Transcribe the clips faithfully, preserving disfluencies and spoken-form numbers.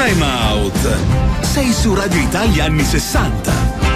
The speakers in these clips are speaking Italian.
Time Out. Sei su Radio Italia anni sessanta.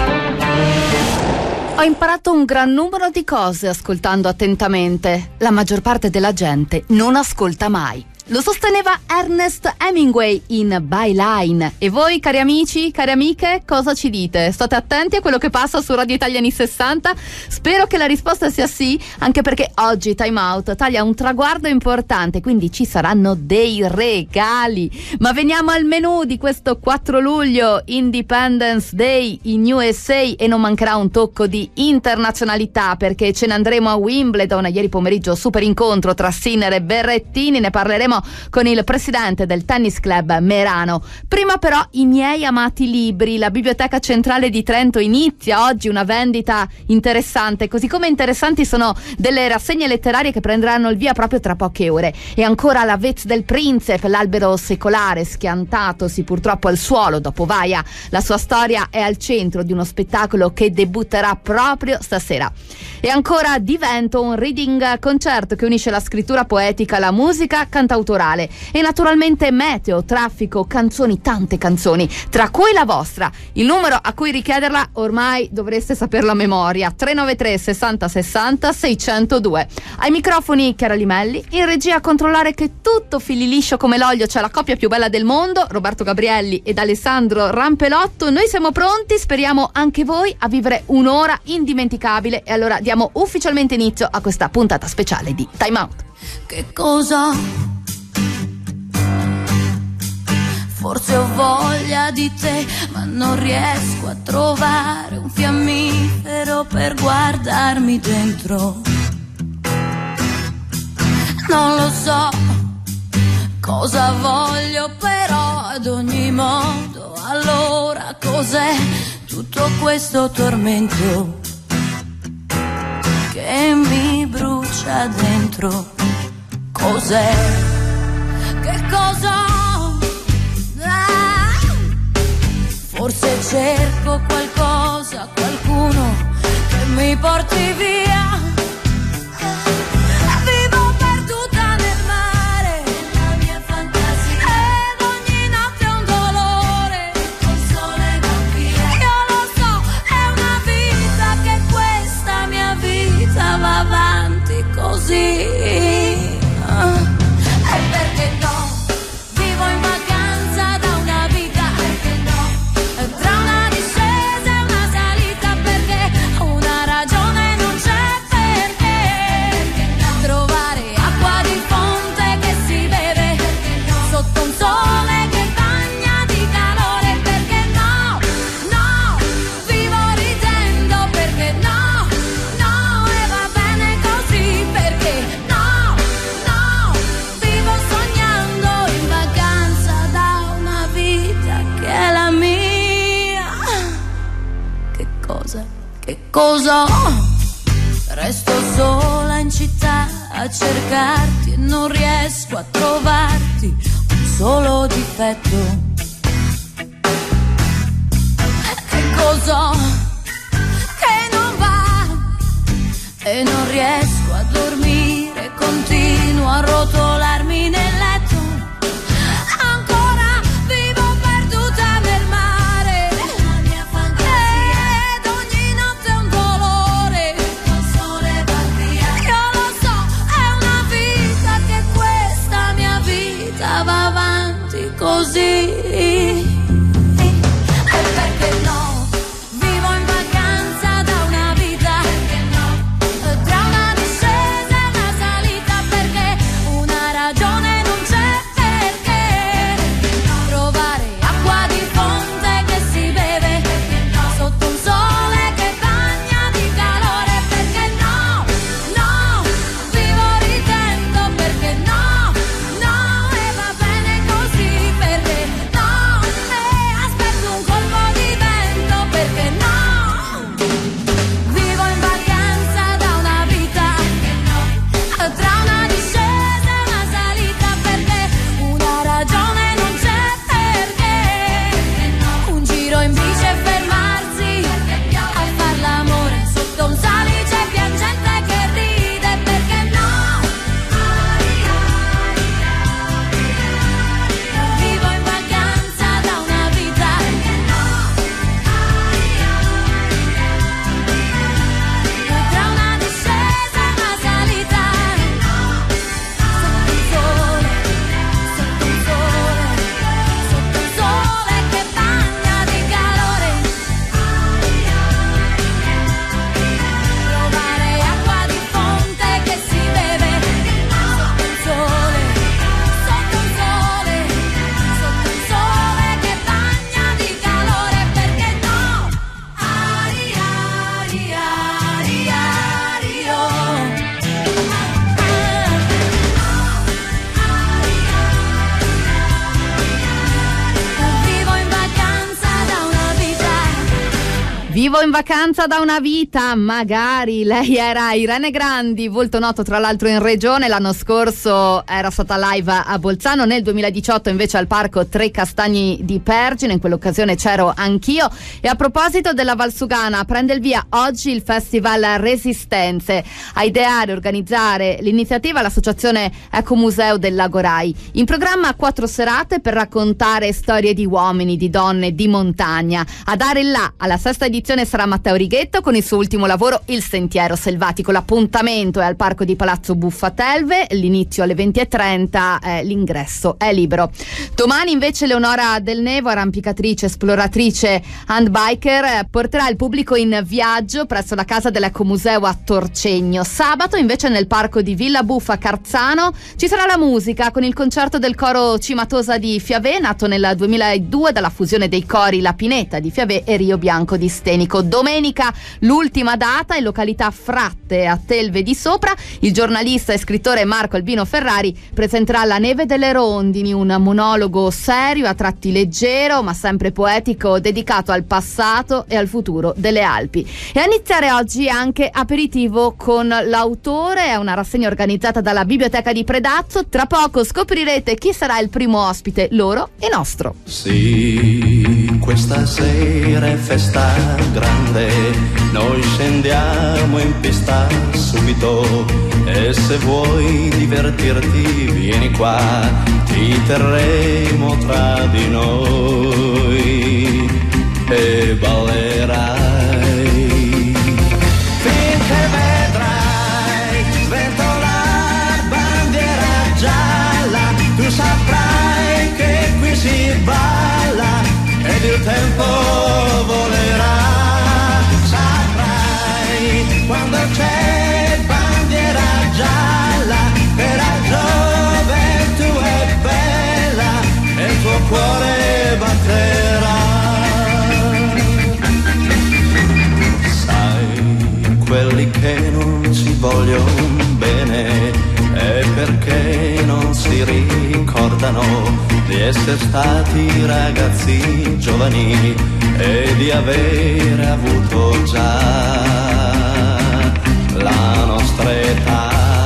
Ho imparato un gran numero di cose ascoltando attentamente. La maggior parte della gente non ascolta mai. Lo sosteneva Ernest Hemingway in Byline. E voi, cari amici, cari amiche, cosa ci dite? State attenti a quello che passa su Radio Italia anni sessanta? Spero che la risposta sia sì, anche perché oggi Time Out taglia un traguardo importante, quindi ci saranno dei regali. Ma veniamo al menù di questo quattro luglio, Independence Day in U S A, e non mancherà un tocco di internazionalità, perché ce ne andremo a Wimbledon. Ieri pomeriggio super incontro tra Sinner e Berrettini, ne parleremo con il presidente del tennis club Merano. Prima però i miei amati libri. La Biblioteca Centrale di Trento inizia oggi una vendita interessante, così come interessanti sono delle rassegne letterarie che prenderanno il via proprio tra poche ore. E ancora La Vez del Principe, l'albero secolare schiantatosi purtroppo al suolo dopo Vaia. La sua storia è al centro di uno spettacolo che debutterà proprio stasera. E ancora Divento, un reading concerto che unisce la scrittura poetica alla musica cantautorale. E naturalmente meteo, traffico, canzoni, tante canzoni, tra cui la vostra. Il numero a cui richiederla ormai dovreste saperlo a memoria: tre nove tre sessanta sessanta seicentodue. Ai microfoni Chiara Limelli, in regia a controllare che tutto fili liscio come l'olio c'è la coppia più bella del mondo, Roberto Gabrielli ed Alessandro Rampelotto. Noi siamo pronti, speriamo anche voi, a vivere un'ora indimenticabile, e allora diamo ufficialmente inizio a questa puntata speciale di Time Out. Che cosa? Forse ho voglia di te, ma non riesco a trovare un fiammifero per guardarmi dentro. Non lo so cosa voglio, però ad ogni modo, allora cos'è tutto questo tormento che mi brucia dentro? Cos'è? Che cosa? Forse cerco qualcosa, qualcuno che mi porti via. Vivo perduta nel mare, la mia fantasia, ed ogni notte è un dolore, il sole va via. Io lo so, è una vita, che questa mia vita va avanti così. E perché no? Vivo in vacanza da una vita, perché no? Tra una discesa e una salita, perché una ragione non c'è, perché trovare acqua di fonte che si beve sotto un sole che bagna di calore, perché no, no, vivo ridendo, perché no, no, e va bene così, perché no, no, vivo sognando in vacanza da una vita che è la mia. Che cosa, che cosa ho? Resto sola in città a cercarti e non riesco a trovarti un solo difetto. Che cosa che non va? E non riesco a dormire, continuo a rotolarmi nel letto. Ancora vivo perduta nel mare, la mia fantasia, ed ogni notte è un dolore, il sole va via. Io lo so, è una vita, che questa mia vita va avanti così. E perché no? Vivo in vacanza da una vita, perché no? Tra una discesa e una salita, perché una ragione non c'è, perché trovare acqua di fonte che si beve sotto un sole che bagna di calore, perché no, no, vivo ridendo, perché no, no, e va bene così, perché no, Vivo in vacanza da una vita, magari. Lei era Irene Grandi, volto noto tra l'altro in regione. L'anno scorso era stata live a Bolzano, nel duemiladiciotto invece al Parco Tre Castagni di Pergine. In quell'occasione c'ero anch'io. E a proposito della Valsugana, prende il via oggi il Festival Resistenze. A ideare e organizzare l'iniziativa l'associazione Ecomuseo del Lago Rai. In programma quattro serate per raccontare storie di uomini, di donne, di montagna. A dare il là alla sesta edizione sarà Matteo Righetto con il suo ultimo lavoro Il Sentiero Selvatico. L'appuntamento è al Parco di Palazzo Buffatelve, l'inizio alle venti e trenta, eh, l'ingresso è libero. Domani invece Leonora Del Nevo, arrampicatrice, esploratrice, handbiker, eh, porterà il pubblico in viaggio presso la casa dell'Ecomuseo a Torcegno. Sabato invece nel parco di Villa Buffa Carzano ci sarà la musica con il concerto del coro Cimatosa di Fiavé, nato nel duemiladue dalla fusione dei cori La Pineta di Fiavé e Rio Bianco di Stenico. Domenica l'ultima data in località Fratte a Telve di Sopra. Il giornalista e scrittore Marco Albino Ferrari presenterà La Neve delle Rondini, un monologo serio, a tratti leggero ma sempre poetico, dedicato al passato e al futuro delle Alpi. E a iniziare oggi anche aperitivo con l'autore, è una rassegna organizzata dalla Biblioteca di Predazzo. Tra poco scoprirete chi sarà il primo ospite, loro e nostro. Sì, questa sera è festa grande, noi scendiamo in pista subito e se vuoi divertirti vieni qua, ti terremo tra di noi e ballerai finché vedrai sventolare bandiera gialla, tu saprai che qui si balla ed il tempo volerà. Quando c'è bandiera gialla e la gioventù è bella e il tuo cuore batterà. Sai, quelli che non ci vogliono bene è perché non si ricordano di essere stati ragazzi giovani e di avere avuto già la nostra età.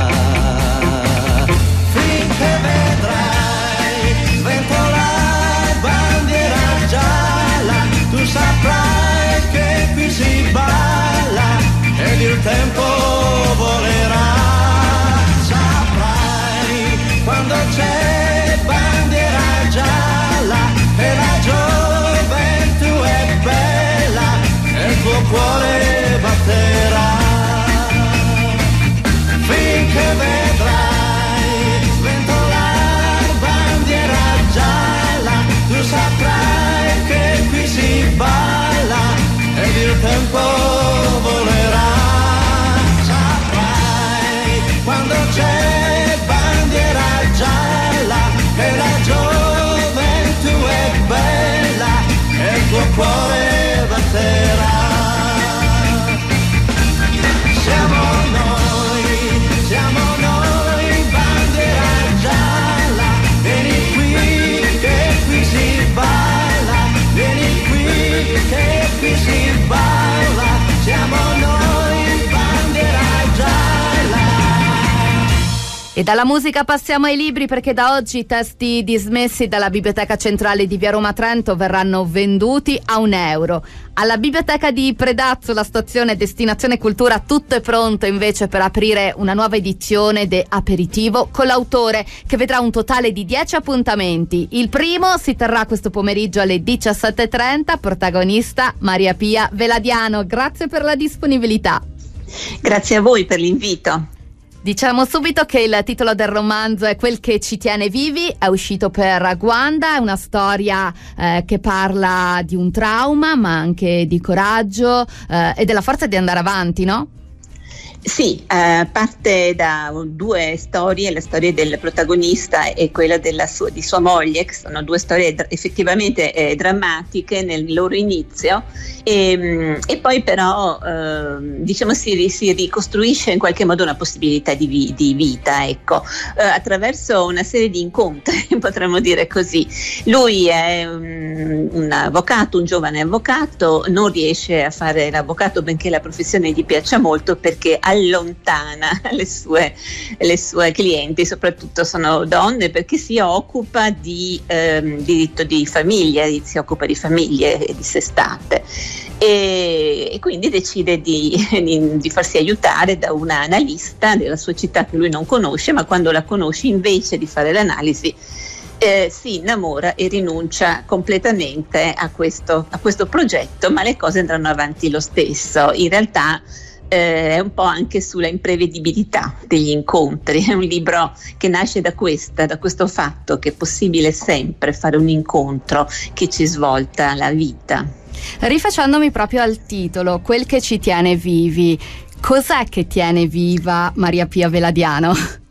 Finché vedrai sventolare bandiera gialla, tu saprai che qui si balla ed il tempo volerà. Saprai quando c'è bandiera gialla e la gioventù è bella e il tuo cuore batterà. Finché vedrai sventolare bandiera gialla, tu saprai che qui si balla ed il tempo volerà. Saprai quando c'è bandiera gialla e la gioventù è bella e il tuo cuore batterà. Siamo noi, siamo noi, bandiera gialla, vieni qui che qui si balla, vieni qui che qui si balla, siamo noi, bandiera gialla. E dalla musica passiamo ai libri, perché da oggi i testi dismessi dalla Biblioteca Centrale di Via Roma Trento verranno venduti a un euro. Alla Biblioteca di Predazzo, la stazione Destinazione Cultura, tutto è pronto invece per aprire una nuova edizione de Aperitivo con l'autore, che vedrà un totale di dieci appuntamenti. Il primo si terrà questo pomeriggio alle diciassette e trenta, protagonista Maria Pia Veladiano. Grazie per la disponibilità. Grazie a voi per l'invito. Diciamo subito che il titolo del romanzo è Quel che ci tiene vivi, è uscito per Guanda, è una storia eh, che parla di un trauma ma anche di coraggio eh, e della forza di andare avanti, no? Sì, eh, parte da due storie, la storia del protagonista e quella della sua, di sua moglie, che sono due storie dr- effettivamente eh, drammatiche nel loro inizio, e, e poi però eh, diciamo si, si ricostruisce in qualche modo una possibilità di, vi- di vita, ecco, eh, attraverso una serie di incontri, potremmo dire così. Lui è un, un avvocato, un giovane avvocato, non riesce a fare l'avvocato benché la professione gli piaccia molto, perché allontana le sue, le sue clienti, soprattutto sono donne, perché si occupa di ehm, diritto di famiglia, si occupa di famiglie e di sé state, e, e quindi decide di, di, di farsi aiutare da una analista della sua città che lui non conosce, ma quando la conosce, invece di fare l'analisi, Eh, si innamora e rinuncia completamente a questo, a questo progetto, ma le cose andranno avanti lo stesso. In realtà eh, è un po' anche sulla imprevedibilità degli incontri. È un libro che nasce da questa, da questo fatto che è possibile sempre fare un incontro che ci svolta la vita. Rifacendomi proprio al titolo, quel che ci tiene vivi, cos'è che tiene viva Maria Pia Veladiano?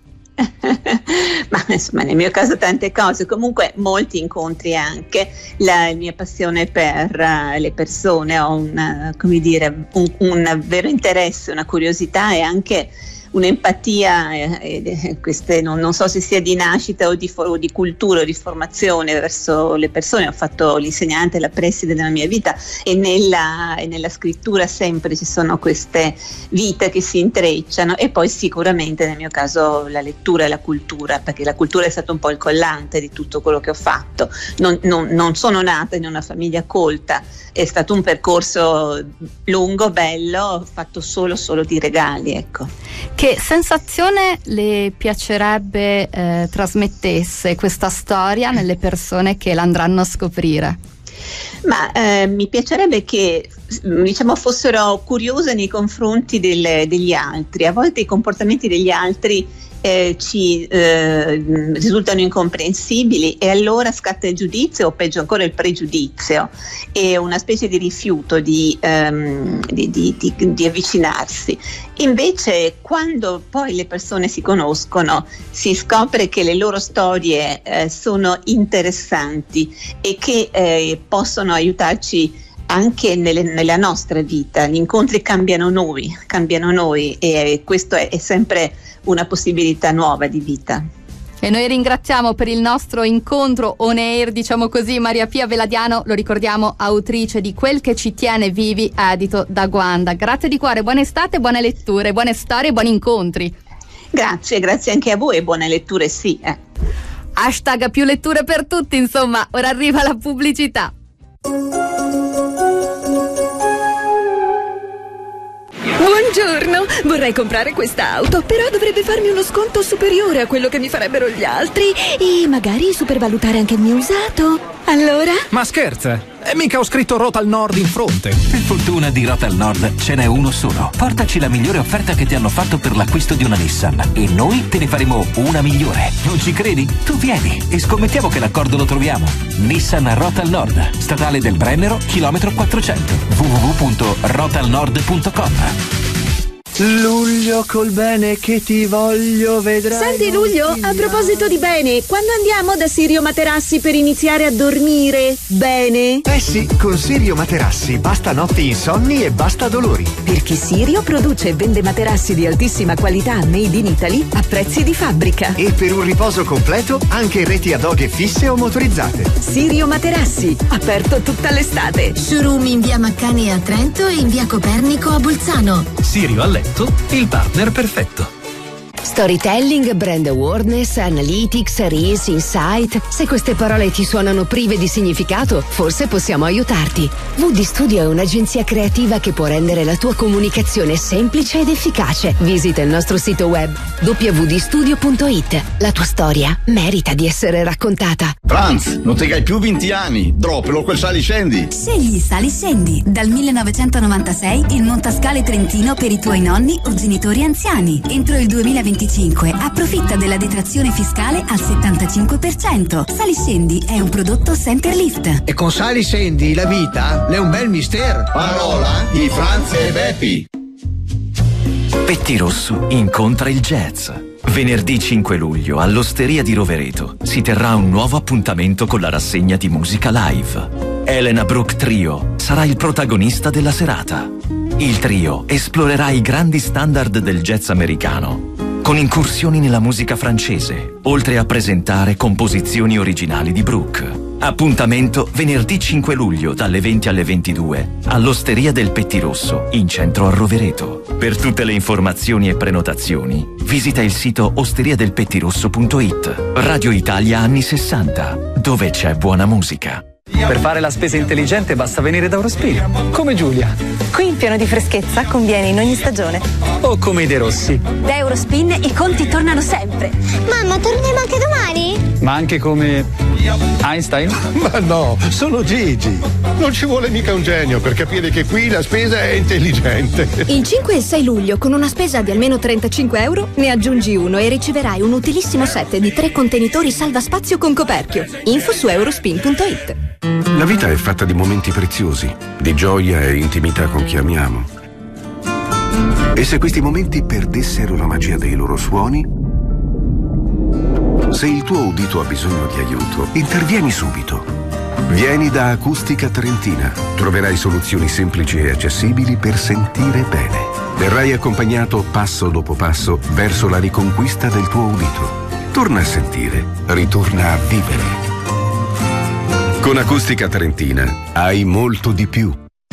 Ma insomma, nel mio caso tante cose, comunque molti incontri, anche la mia passione per uh, le persone, ho una, come dire, un, un vero interesse, una curiosità e anche un'empatia, eh, eh, queste, non, non so se sia di nascita o di, for- o di cultura o di formazione verso le persone. Ho fatto l'insegnante, la preside nella mia vita, e nella, e nella scrittura sempre ci sono queste vite che si intrecciano, e poi sicuramente nel mio caso la lettura e la cultura, perché la cultura è stato un po' il collante di tutto quello che ho fatto. Non, non, non sono nata in una famiglia colta, è stato un percorso lungo, bello, ho fatto solo solo di regali, ecco. Che sensazione le piacerebbe eh, trasmettesse questa storia nelle persone che l'andranno a scoprire? Ma eh, mi piacerebbe che, diciamo, fossero curiose nei confronti del, degli altri. A volte i comportamenti degli altri Eh, ci eh, risultano incomprensibili, e allora scatta il giudizio, o peggio ancora il pregiudizio, e una specie di rifiuto di, ehm, di, di, di, di avvicinarsi. Invece, quando poi le persone si conoscono, si scopre che le loro storie eh, sono interessanti e che eh, possono aiutarci anche nelle, nella nostra vita. Gli incontri cambiano noi, cambiano noi, e questo è, è sempre una possibilità nuova di vita. E noi ringraziamo per il nostro incontro on air, diciamo così, Maria Pia Veladiano, lo ricordiamo, autrice di Quel che ci tiene vivi, edito da Guanda. Grazie di cuore, buona estate, buone letture, buone storie, buoni incontri. Grazie, grazie anche a voi, e buone letture, sì. Eh. Hashtag più letture per tutti, insomma, ora arriva la pubblicità. Buongiorno, vorrei comprare quest'auto, però dovrebbe farmi uno sconto superiore a quello che mi farebbero gli altri e magari supervalutare anche il mio usato. Allora? Ma scherza? E mica ho scritto Rotal Nord in fronte. Per fortuna di Rotal Nord ce n'è uno solo. Portaci la migliore offerta che ti hanno fatto per l'acquisto di una Nissan e noi te ne faremo una migliore. Non ci credi? Tu vieni e scommettiamo che l'accordo lo troviamo. Nissan Rotal Nord, Statale del Brennero, chilometro quattrocento, w w w punto rotal nord punto com. Luglio col bene che ti voglio vedrai. Senti Luglio, a proposito di bene, quando andiamo da Sirio Materassi per iniziare a dormire bene? Eh sì, con Sirio Materassi basta notti insonni e basta dolori. Perché Sirio produce e vende materassi di altissima qualità made in Italy a prezzi di fabbrica. E per un riposo completo anche reti ad oghe fisse o motorizzate. Sirio Materassi, aperto tutta l'estate. Showroom in via Maccani a Trento e in via Copernico a Bolzano. Sirio a letto, il partner perfetto. Storytelling, brand awareness, analytics, reels, insight. Se queste parole ti suonano prive di significato, forse possiamo aiutarti. V D Studio è un'agenzia creativa che può rendere la tua comunicazione semplice ed efficace. Visita il nostro sito web w w w punto studio punto i t. La tua storia merita di essere raccontata. Franz, non te hai più venti anni, droppelo quel sali scendi. Scegli Sali Scendi, dal millenovecentonovantasei il montascale trentino per i tuoi nonni o genitori anziani. Entro il duemilaventicinque approfitta della detrazione fiscale al settantacinque per cento. Sali Scendi è un prodotto Centerlift. E con Sali Scendi la vita è un bel mistero. Parola di Franz e Beppi. Pettirosso incontra il jazz. Venerdì cinque luglio all'Osteria di Rovereto si terrà un nuovo appuntamento con la rassegna di musica live. Elena Brooke Trio sarà il protagonista della serata. Il trio esplorerà i grandi standard del jazz americano, con incursioni nella musica francese, oltre a presentare composizioni originali di Brooke. Appuntamento venerdì cinque luglio dalle venti alle ventidue all'Osteria del Pettirosso in centro a Rovereto. Per tutte le informazioni e prenotazioni visita il sito osteria del pettirosso punto it. Radio Italia anni sessanta, dove c'è buona musica. Per fare la spesa intelligente basta venire da Eurospin, come Giulia. Qui il piano di freschezza conviene in ogni stagione. O come i De Rossi. Da Eurospin i conti tornano sempre. Mamma, torniamo anche domani? Ma anche come Einstein? Ma no, sono Gigi. Non ci vuole mica un genio per capire che qui la spesa è intelligente. Il cinque e sei luglio, con una spesa di almeno trentacinque euro, ne aggiungi uno e riceverai un utilissimo set di tre contenitori salvaspazio con coperchio. Info su eurospin punto it. La vita è fatta di momenti preziosi, di gioia e intimità con chi amiamo. E se questi momenti perdessero la magia dei loro suoni? Se il tuo udito ha bisogno di aiuto, intervieni subito. Vieni da Acustica Trentina. Troverai soluzioni semplici e accessibili per sentire bene. Verrai accompagnato passo dopo passo verso la riconquista del tuo udito. Torna a sentire, ritorna a vivere. Con Acustica Trentina hai molto di più.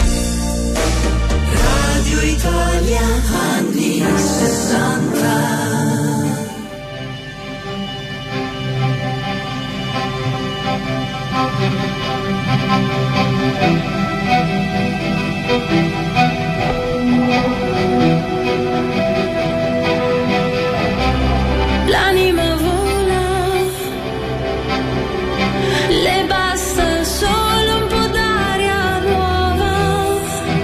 Radio Italia anni sessanta. L'anima vola, le basta solo un po' d'aria nuova.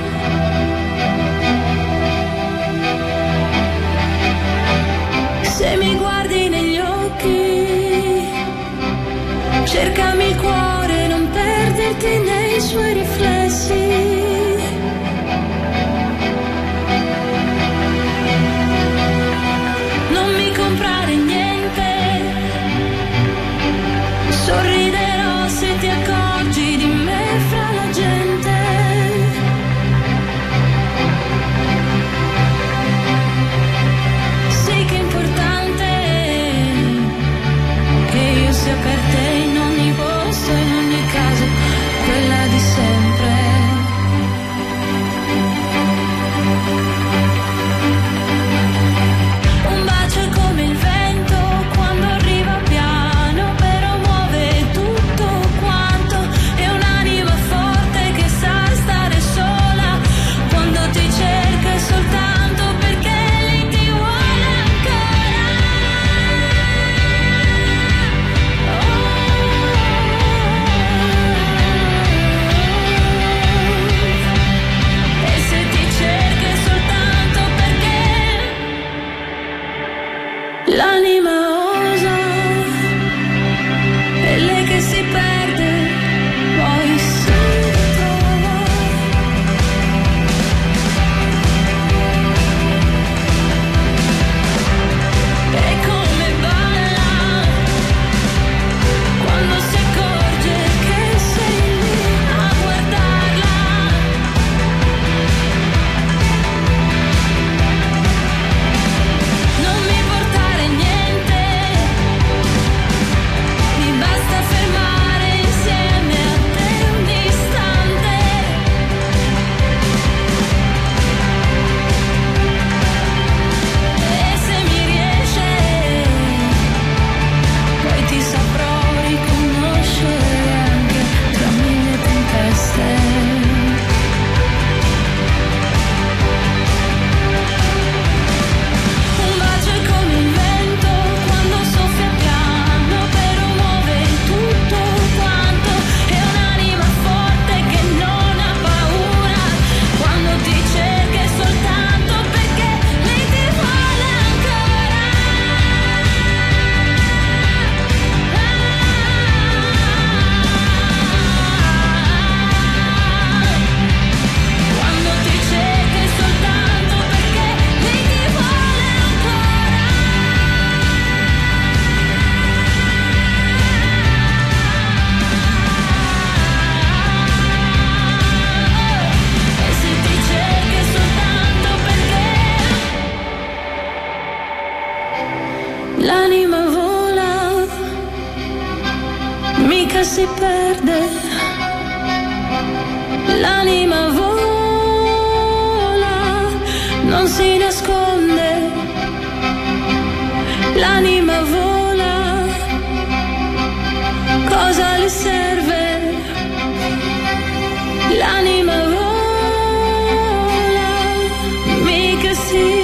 Se mi guardi negli occhi, cercami il cuore, non perderti nei suoi riflessi. Non mi comprare niente, sorriderò se ti accorgi di me fra la gente. Sì che è importante che io sia per te in ogni posto, in ogni caso, quella di sempre. mica si perde, l'anima vola, non si nasconde, l'anima vola, cosa le serve? L'anima vola, mica si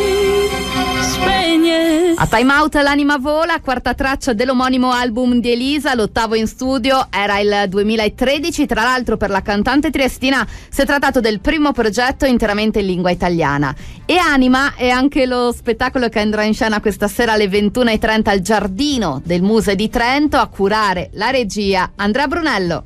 spegne. A Time Out l'anima vola, quarta traccia dell'omonimo album di Elisa, l'ottavo in studio, era il duemilatredici, tra l'altro per la cantante triestina si è trattato del primo progetto interamente in lingua italiana. E Anima è anche lo spettacolo che andrà in scena questa sera alle ventuno e trenta al Giardino del Muse di Trento, a curare la regia Andrea Brunello.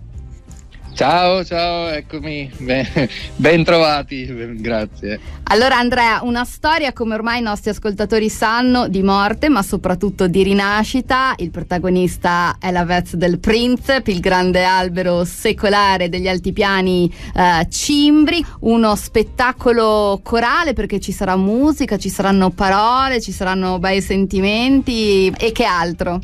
Ciao, ciao, eccomi, ben, ben trovati, grazie. Allora Andrea, una storia, come ormai i nostri ascoltatori sanno, di morte ma soprattutto di rinascita. Il protagonista è la Vez del Principe, il grande albero secolare degli altipiani eh, cimbri, uno spettacolo corale perché ci sarà musica, ci saranno parole, ci saranno bei sentimenti e che altro?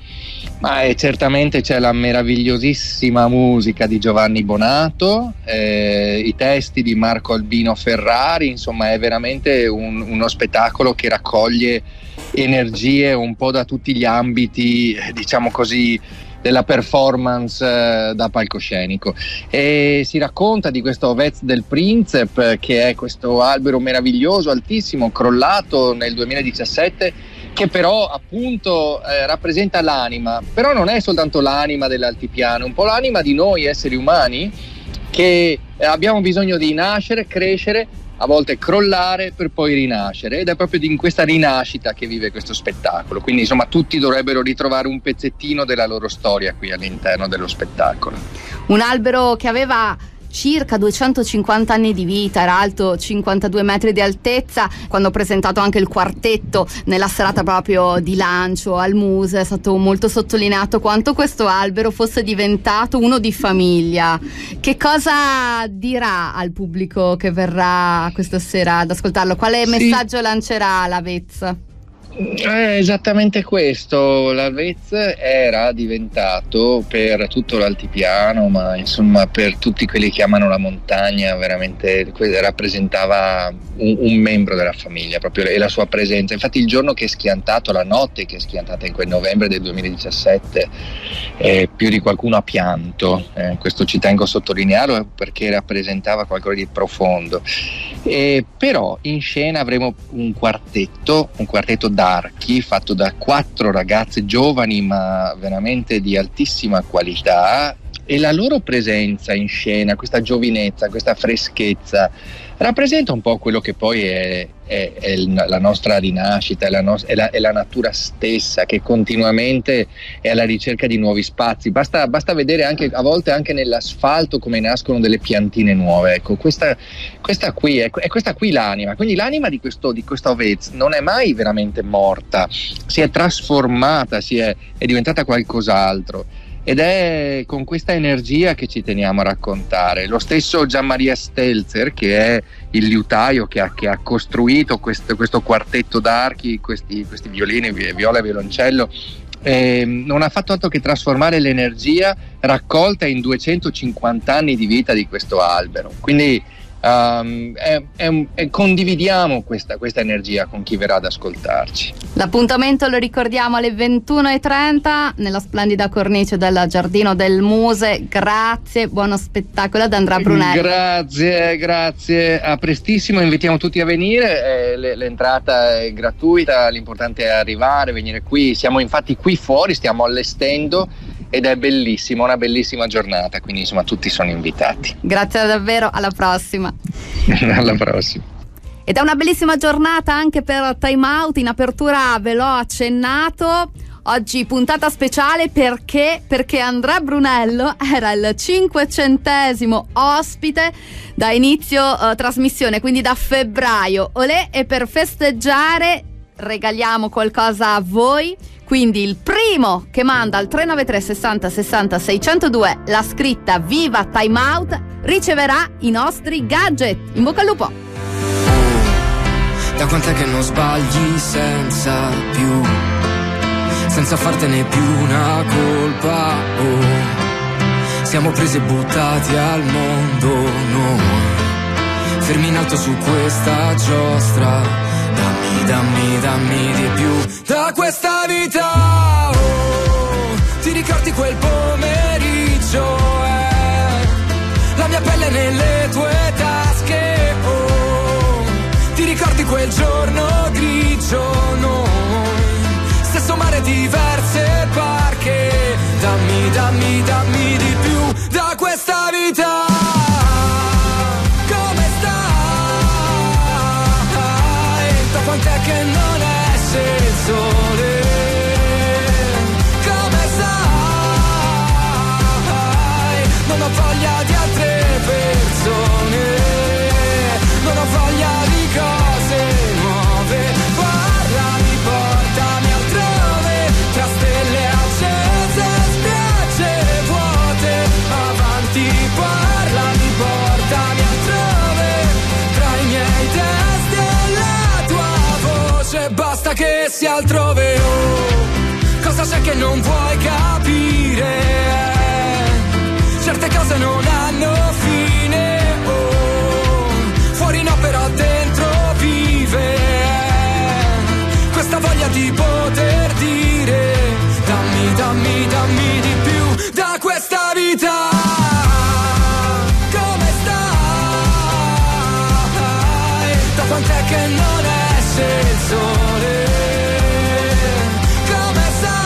Ma eh, certamente c'è la meravigliosissima musica di Giovanni Bonato, eh, i testi di Marco Albino Ferrari, insomma è veramente un, uno spettacolo che raccoglie energie un po' da tutti gli ambiti, diciamo così, della performance eh, da palcoscenico. E si racconta di questo Vez del Principe, che è questo albero meraviglioso, altissimo, crollato nel duemiladiciassette, che però appunto eh, rappresenta l'anima, però non è soltanto l'anima dell'altipiano, un po' l'anima di noi esseri umani che eh, abbiamo bisogno di nascere, crescere, a volte crollare per poi rinascere, ed è proprio in questa rinascita che vive questo spettacolo. Quindi insomma tutti dovrebbero ritrovare un pezzettino della loro storia qui all'interno dello spettacolo. Un albero che aveva circa duecentocinquanta anni di vita, era alto cinquantadue metri di altezza. Quando ho presentato anche il quartetto nella serata proprio di lancio al Muse, è stato molto sottolineato quanto questo albero fosse diventato uno di famiglia. Che cosa dirà al pubblico che verrà questa sera ad ascoltarlo? Quale sì. messaggio lancerà la Vez? È esattamente questo, la Vez era diventato per tutto l'altipiano, ma insomma per tutti quelli che amano la montagna, veramente rappresentava un, un membro della famiglia proprio, e la sua presenza. Infatti il giorno che è schiantato, la notte che è schiantata in quel novembre del duemiladiciassette, eh, più di qualcuno ha pianto, eh, questo ci tengo a sottolinearlo perché rappresentava qualcosa di profondo. Eh, però in scena avremo un quartetto, un quartetto d'archi fatto da quattro ragazze giovani ma veramente di altissima qualità, e la loro presenza in scena, questa giovinezza, questa freschezza rappresenta un po' quello che poi è, è, è la nostra rinascita, è la, no- è, la, è la natura stessa che continuamente è alla ricerca di nuovi spazi. Basta, basta vedere anche a volte anche nell'asfalto come nascono delle piantine nuove. Ecco, questa, questa qui è, è questa qui l'anima. Quindi l'anima di questo di questa Vez non è mai veramente morta, si è trasformata, si è, è diventata qualcos'altro. Ed è con questa energia che ci teniamo a raccontare. Lo stesso Gianmaria Stelzer, che è il liutaio che ha, che ha costruito questo, questo quartetto d'archi, questi, questi violini, viola e violoncello, eh, non ha fatto altro che trasformare l'energia raccolta in duecentocinquanta anni di vita di questo albero. Quindi Um, è, è, è, condividiamo questa, questa energia con chi verrà ad ascoltarci. L'appuntamento lo ricordiamo alle ventuno e trenta nella splendida cornice del Giardino del Muse. Grazie, buono spettacolo ad Andrea Brunello. Grazie, grazie, a prestissimo, invitiamo tutti a venire, eh, l'entrata è gratuita, l'importante è arrivare, venire qui. Siamo infatti qui fuori, stiamo allestendo ed è bellissima, una bellissima giornata, quindi insomma tutti sono invitati. Grazie davvero, alla prossima. Alla prossima. Ed è una bellissima giornata anche per Time Out. In apertura ve l'ho accennato, oggi puntata speciale perché perché Andrea Brunello era il cinquecentesimo ospite da inizio uh, trasmissione, quindi da febbraio. Olè, e per festeggiare regaliamo qualcosa a voi. Quindi il primo che manda al tre nove tre sessanta sessanta seicentodue la scritta Viva Time Out riceverà i nostri gadget. In bocca al lupo! Da quant'è che non sbagli senza più, senza fartene più una colpa, oh. siamo presi e buttati al mondo noi, fermi in alto su questa giostra. Dammi, dammi, dammi di più da questa vita. Oh, ti ricordi quel pomeriggio? Eh? La mia pelle nelle tue tasche. Oh, ti ricordi quel giorno grigio? Noi, stesso mare, diverse barche. Dammi, dammi, dammi di più da questa vita. Come stai? Da quant'è che non esce il sole? Come stai? Non ho voglia di altre persone, non ho voglia di cose nuove. Parlami, portami altrove, tra stelle accese, spiagge vuote. Avanti, parlami, portami altrove, tra i miei testi e la tua voce. Basta che sia altrove. Oh, cosa c'è che non vuoi capire? Certe cose non hanno fine. Oh, fuori no, però dentro vive questa voglia di poter dire dammi, dammi, dammi di più da questa vita. Come stai? Da quant'è che non esce il sole? Come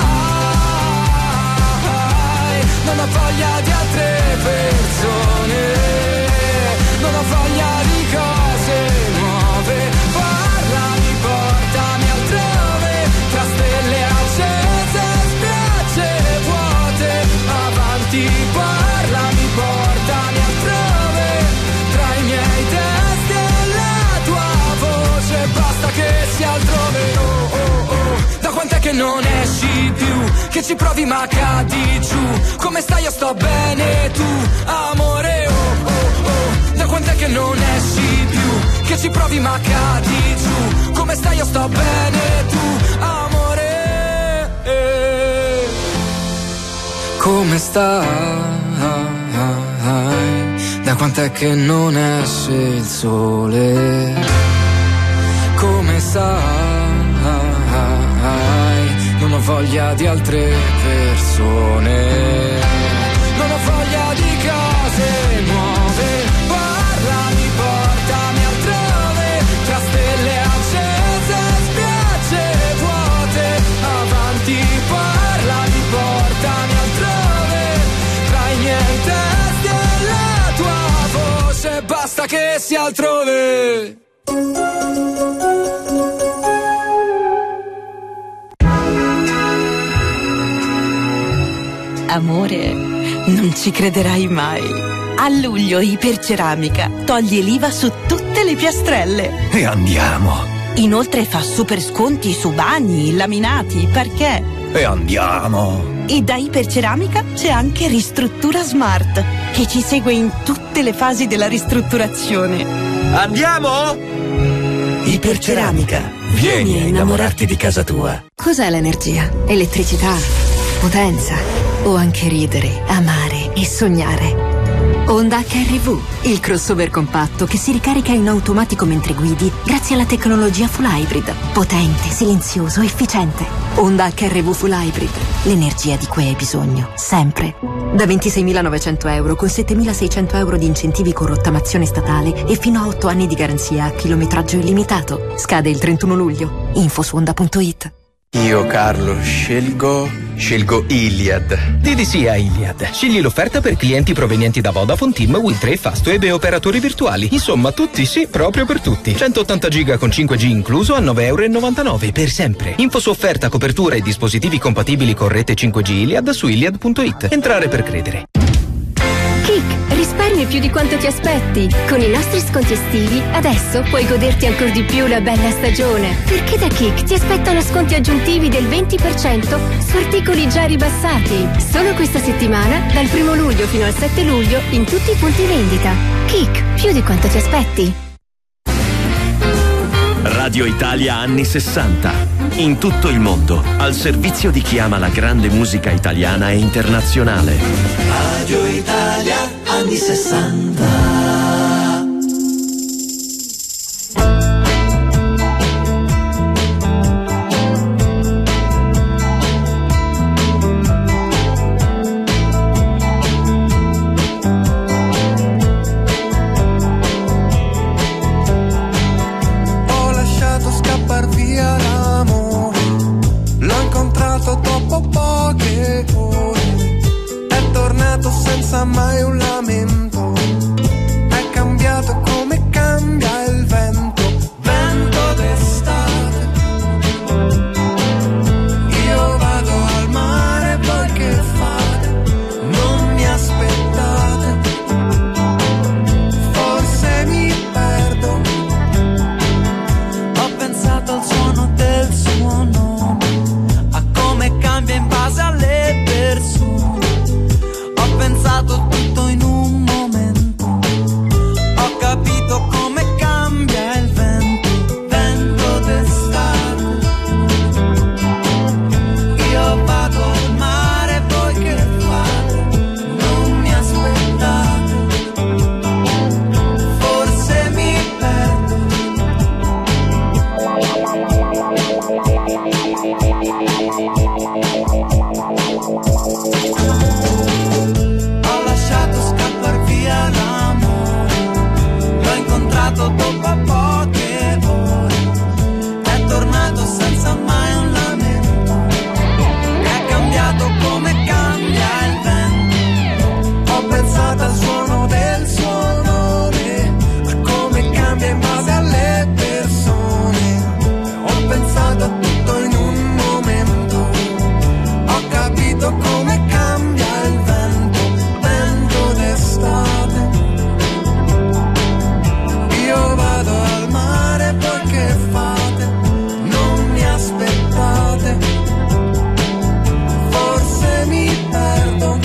stai? Non ho voglia di altre persone, non ho voglia di cose nuove. Parlami, portami altrove, tra stelle accese, spiagge vuote. Avanti, parlami, portami altrove, tra i miei testi e la tua voce. Basta che sia altrove. Oh, oh, oh. Da quant'è che non esci più? Che ci provi ma cadi giù. Come stai? Io sto bene, tu amore. Oh, oh, oh. Da quant'è che non esci più? Che ci provi ma cadi giù. Come stai? Io sto bene, tu amore. Come stai? Da quant'è che non esce il sole? Come stai? Non ho voglia di altre persone, non ho voglia di cose nuove. Parlami, portami altrove, tra stelle accese, spiagge vuote. Avanti, parlami, portami altrove, tra i miei testi e la tua voce. Basta che sia altrove. Amore, non ci crederai mai. A luglio Iperceramica toglie l'I V A su tutte le piastrelle. E andiamo. Inoltre fa super sconti su bagni, laminati, parquet. E andiamo. E da Iperceramica c'è anche Ristruttura Smart, che ci segue in tutte le fasi della ristrutturazione. Andiamo? Iperceramica. Vieni a innamorarti di casa tua. Cos'è l'energia? Elettricità? Potenza? O anche ridere, amare e sognare? Honda H R V, il crossover compatto che si ricarica in automatico mentre guidi grazie alla tecnologia Full Hybrid. Potente, silenzioso, efficiente. Honda H R V Full Hybrid, l'energia di cui hai bisogno, sempre. Da ventiseimilanovecento euro con settemilaseicento euro di incentivi con rottamazione statale e fino a otto anni di garanzia a chilometraggio illimitato. Scade il trentuno luglio. Info su honda punto it. Io, Carlo, scelgo... scelgo Iliad. Di di sì a Iliad. Scegli l'offerta per clienti provenienti da Vodafone, Team, Wind Tre, Fastweb e operatori virtuali. Insomma, tutti sì, proprio per tutti. centottanta giga con cinque G incluso a nove e novantanove euro per sempre. Info su offerta, copertura e dispositivi compatibili con rete cinque G Iliad su iliad punto it. Entrare per credere. Kik, risparmi più di quanto ti aspetti. Con i nostri sconti estivi, adesso puoi goderti ancora di più la bella stagione. Perché da Kik ti aspettano sconti aggiuntivi del venti per cento su articoli già ribassati. Solo questa settimana, dal primo luglio fino al sette luglio, in tutti i punti vendita. Kik, più di quanto ti aspetti. Radio Italia anni sessanta. In tutto il mondo, al servizio di chi ama la grande musica italiana e internazionale. Radio Italia anni sessanta. Senza mai un lamento, è cambiato come cambia il vento, vento d'estate. Io vado al mare, voi che fate? Non mi aspettate, forse mi perdo. Ho pensato al suono del suo nome, a come cambia in base alle persone. Ho pensato tutto in un momento, ho capito come cambia il vento, vento d'estate. Io vado al mare, voi che fate? Non mi aspettate, forse mi perdo. Dopo poche ore è tornato senza mai un lamento, è cambiato come cambia il vento. Ho pensato al suono del suo nome, a come cambia in base alle persone. Ho pensato a tutto in un momento, ho capito come cambia il vento, vento d'estate. Io vado al mare, voi che fate? Non mi aspettate, forse mi perdo,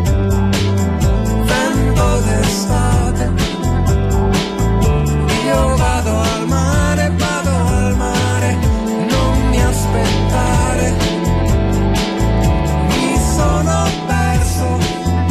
vento d'estate. Io vado al mare, vado al mare, non mi aspettare, mi sono perso.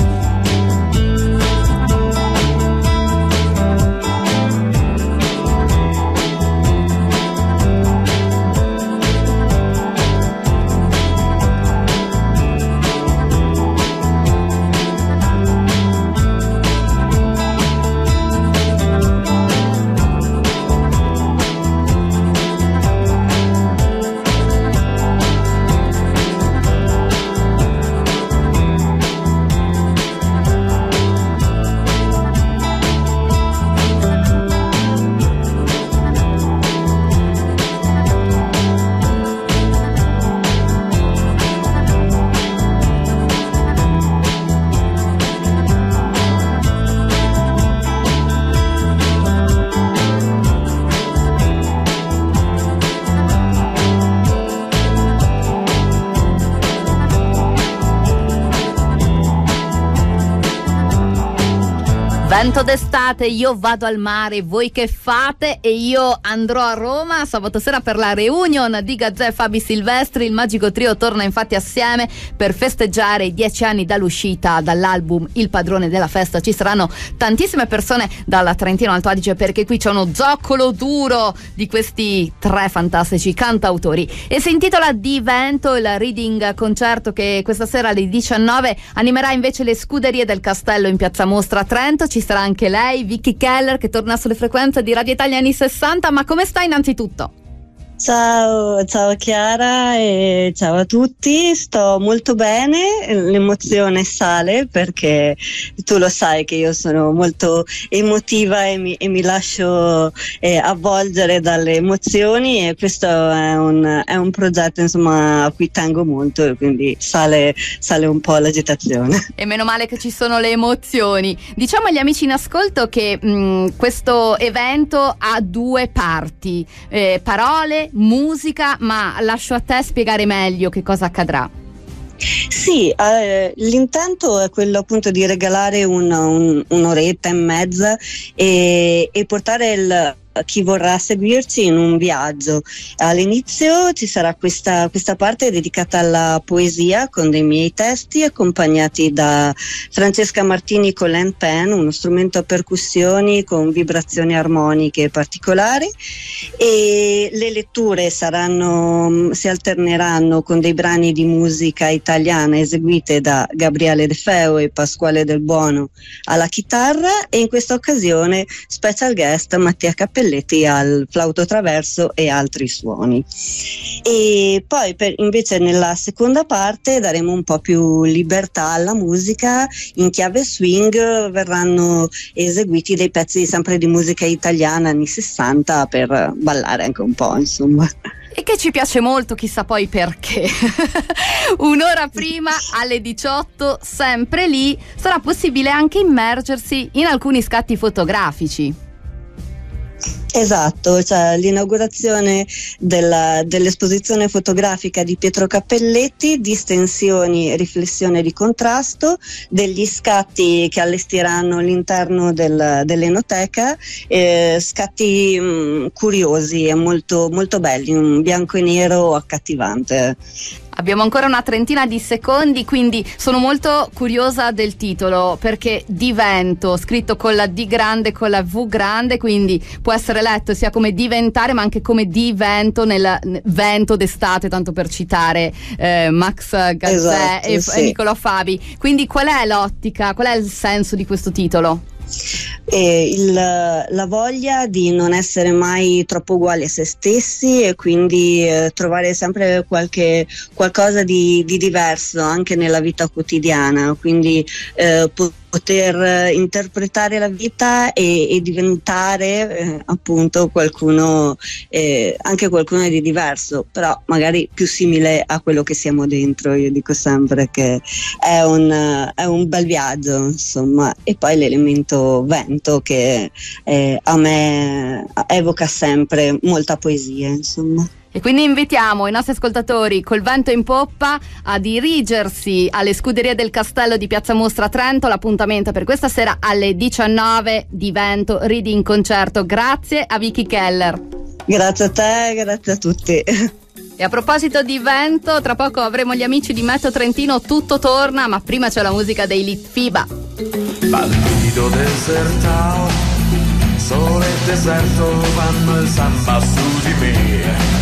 Vento d'estate, io vado al mare, voi che fate? E io andrò a Roma sabato sera per la reunion di Gazzè e Fabi Silvestri. Il magico trio torna infatti assieme per festeggiare i dieci anni dall'uscita dall'album Il padrone della festa. Ci saranno tantissime persone dalla Trentino Alto Adige, perché qui c'è uno zoccolo duro di questi tre fantastici cantautori e si intitola Di Vento, il reading concerto che questa sera alle diciannove animerà invece le Scuderie del Castello in Piazza Mostra a Trento. Ci sarà anche lei, Vicky Keller, che torna sulle frequenze di Radio Italia anni sessanta. Ma come stai innanzitutto? Ciao, ciao Chiara e ciao a tutti, sto molto bene, l'emozione sale perché tu lo sai che io sono molto emotiva e mi, e mi lascio eh, avvolgere dalle emozioni, e questo è un, è un progetto insomma a cui tengo molto, e quindi sale, sale un po' l'agitazione. E meno male che ci sono le emozioni. Diciamo agli amici in ascolto che mh, questo evento ha due parti, eh, parole, musica, ma lascio a te spiegare meglio che cosa accadrà. Sì, eh, l'intento è quello appunto di regalare un, un, un'oretta e mezza e, e portare il chi vorrà seguirci in un viaggio. All'inizio ci sarà questa, questa parte dedicata alla poesia con dei miei testi accompagnati da Francesca Martini con l'hand pan, uno strumento a percussioni con vibrazioni armoniche particolari, e le letture saranno, si alterneranno con dei brani di musica italiana eseguite da Gabriele De Feo e Pasquale Del Buono alla chitarra, e in questa occasione special guest Mattia Cappelletti al flauto traverso e altri suoni. E poi per, invece nella seconda parte daremo un po' più libertà alla musica. In chiave swing verranno eseguiti dei pezzi sempre di musica italiana anni sessanta per ballare anche un po', insomma. E che ci piace molto, chissà poi perché. Un'ora prima, alle diciotto, sempre lì, sarà possibile anche immergersi in alcuni scatti fotografici. Esatto, cioè l'inaugurazione della, dell'esposizione fotografica di Pietro Cappelletti, distensioni, riflessione di contrasto, degli scatti che allestiranno l'interno del, dell'Enoteca, eh, scatti mh, curiosi e molto, molto belli, un bianco e nero accattivante. Abbiamo ancora una trentina di secondi, quindi sono molto curiosa del titolo, perché Divento, scritto con la D grande, con la V grande, quindi può essere letto sia come diventare ma anche come divento, nel vento d'estate, tanto per citare eh, Max Gazzè, esatto, e, sì. e Nicolò Fabi. Quindi qual è l'ottica, qual è il senso di questo titolo? E il, la voglia di non essere mai troppo uguali a se stessi, e quindi eh, trovare sempre qualche, qualcosa di, di diverso anche nella vita quotidiana, quindi eh, poter interpretare la vita e, e diventare eh, appunto qualcuno, eh, anche qualcuno di diverso, però magari più simile a quello che siamo dentro. Io dico sempre che è un, è un bel viaggio, insomma. E poi l'elemento vento che eh, a me evoca sempre molta poesia, insomma. E quindi invitiamo i nostri ascoltatori col vento in poppa a dirigersi alle scuderie del Castello di Piazza Mostra Trento. L'appuntamento per questa sera alle diciannove, Divento, ridi in concerto. Grazie a Vicky Keller. Grazie a te, grazie a tutti. E a proposito di vento, tra poco avremo gli amici di Meteo Trentino, tutto torna, ma prima c'è la musica dei Litfiba. Bandido desertao, sole e deserto vanno il samba su di me.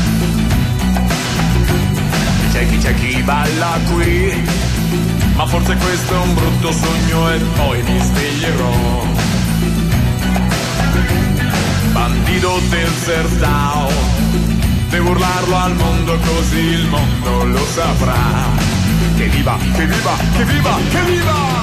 C'è chi c'è chi balla qui, ma forse questo è un brutto sogno e poi mi sveglierò. Bandido desertao, devo urlarlo al mondo così il mondo lo saprà. Che viva, che viva, che viva, che viva!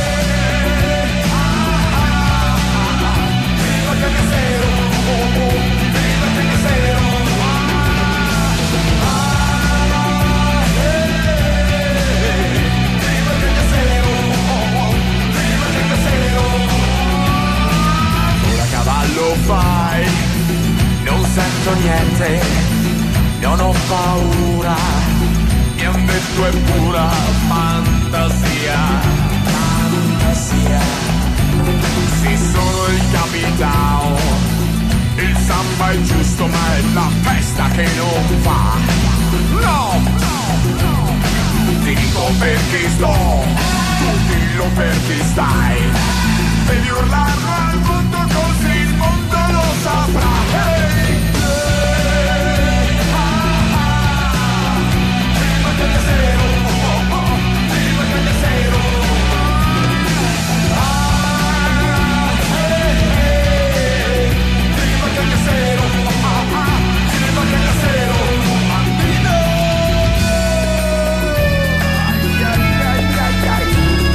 Lo fai, non sento niente, non ho paura, mi han detto è pura fantasia, fantasia. Sì, sono il capitao, il samba è giusto ma è la festa che non fa. No, no, no, ti dico perché sto, tu dillo perché stai, devi urlarlo al mondo così il mondo lo saprà. Hey! Hey! Ah, ah. Prima che il zero, oh, oh. Prima che il zero. Ah, hey, hey. Prima che il zero, ah, ah. Prima che il zero. Bambino. Ai, ai, ai, ai, ai.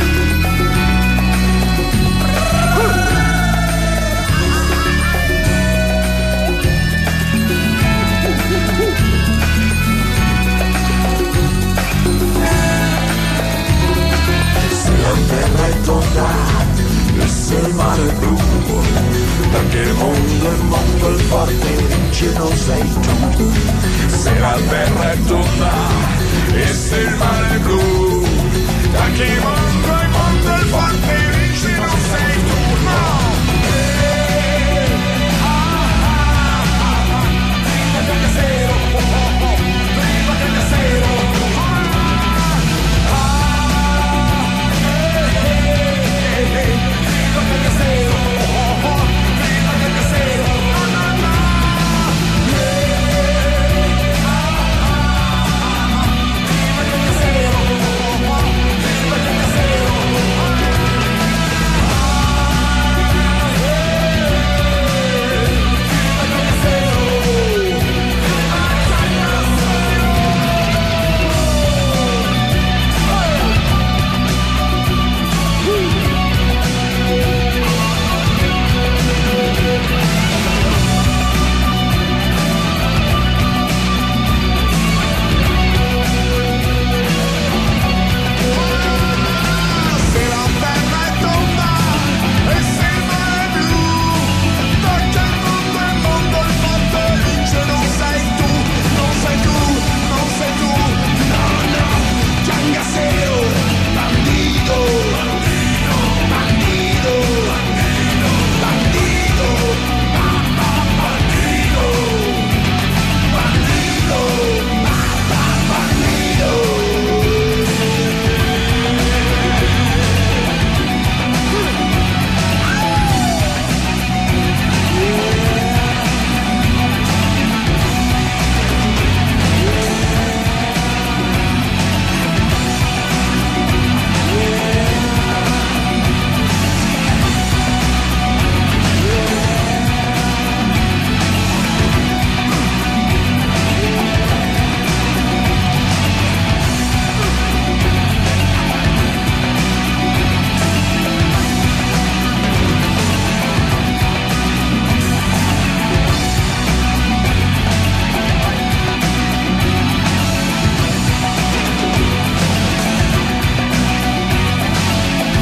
Terra è tonda e se il mare è blu, perché il mondo è mondo, il forte vince non sei tu. Se la terra è tonda e se il mare è blu, perché il mondo è mondo, il forte vince non sei tu. No! Eh, ah, ah.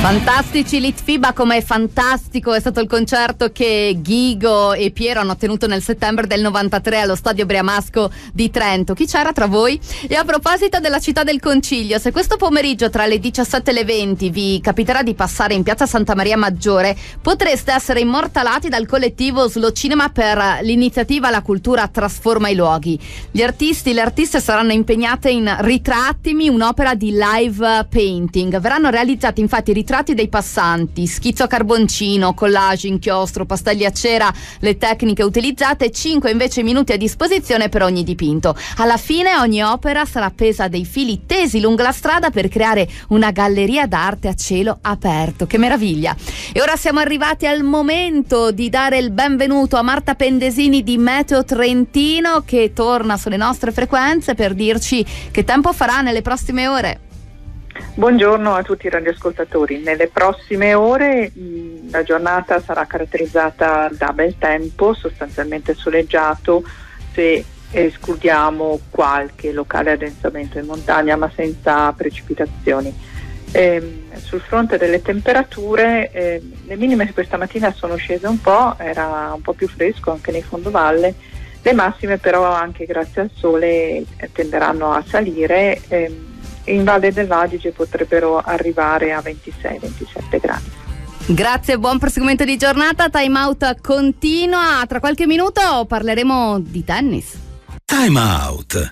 Fantastici Litfiba, come fantastico è stato il concerto che Ghigo e Piero hanno tenuto nel settembre del novantatré allo Stadio Briamasco di Trento. Chi c'era tra voi? E a proposito della città del Concilio, se questo pomeriggio tra le diciassette e le venti vi capiterà di passare in piazza Santa Maria Maggiore, potreste essere immortalati dal collettivo Slow Cinema per l'iniziativa La cultura trasforma i luoghi. Gli artisti e le artiste saranno impegnate in Ritrattimi, un'opera di live painting. Verranno realizzati infatti ritratti dei passanti, schizzo a carboncino, collage, inchiostro, pastelli a cera, le tecniche utilizzate, cinque invece minuti a disposizione per ogni dipinto. Alla fine ogni opera sarà appesa a dei fili tesi lungo la strada per creare una galleria d'arte a cielo aperto. Che meraviglia! E ora siamo arrivati al momento di dare il benvenuto a Marta Pendesini di Meteo Trentino, che torna sulle nostre frequenze per dirci che tempo farà nelle prossime ore. Buongiorno a tutti i radioascoltatori. Nelle prossime ore mh, la giornata sarà caratterizzata da bel tempo, sostanzialmente soleggiato, se escludiamo qualche locale addensamento in montagna, ma senza precipitazioni. E, sul fronte delle temperature, eh, le minime questa mattina sono scese un po', era un po' più fresco anche nei fondovalle, le massime però anche grazie al sole eh, tenderanno a salire. Eh, in Valle dell'Adige potrebbero arrivare a ventisei ventisette gradi. Grazie, buon proseguimento di giornata. Time Out continua. Tra qualche minuto parleremo di tennis. Time Out.